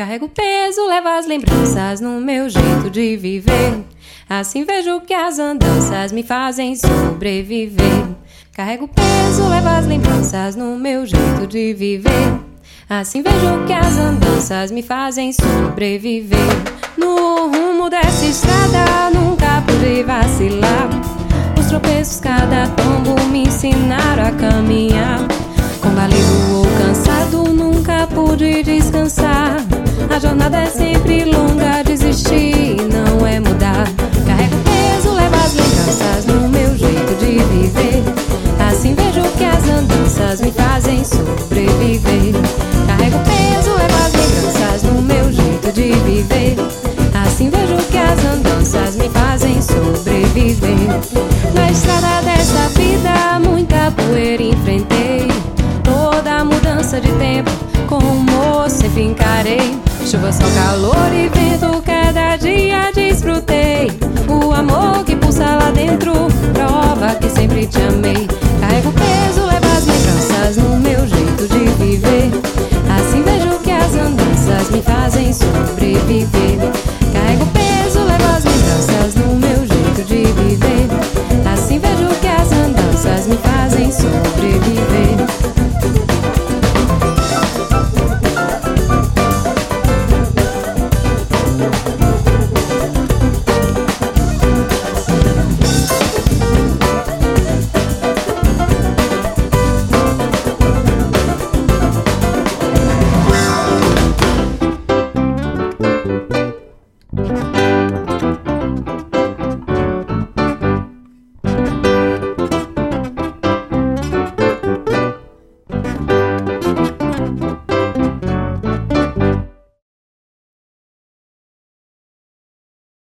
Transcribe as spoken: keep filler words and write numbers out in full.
Carrego peso, levo as lembranças no meu jeito de viver. Assim vejo que as andanças me fazem sobreviver. Carrego peso, levo as lembranças no meu jeito de viver. Assim vejo que as andanças me fazem sobreviver. No rumo dessa estrada nunca pude vacilar. Os tropeços, cada tombo me ensinaram a caminhar. Combalido ou cansado, nunca pude descansar. A jornada é sempre longa, desistir não é mudar. Carrego peso, levo as lembranças no meu jeito de viver. Assim vejo que as andanças me fazem sobreviver. Carrego peso, levo as lembranças no meu jeito de viver. Assim vejo que as andanças me fazem sobreviver. Na estrada dessa vida, muita poeira enfrentei. Toda a mudança de tempo, com humor sempre encarei. Chuva, sol, calor e vento, cada dia desfrutei. O amor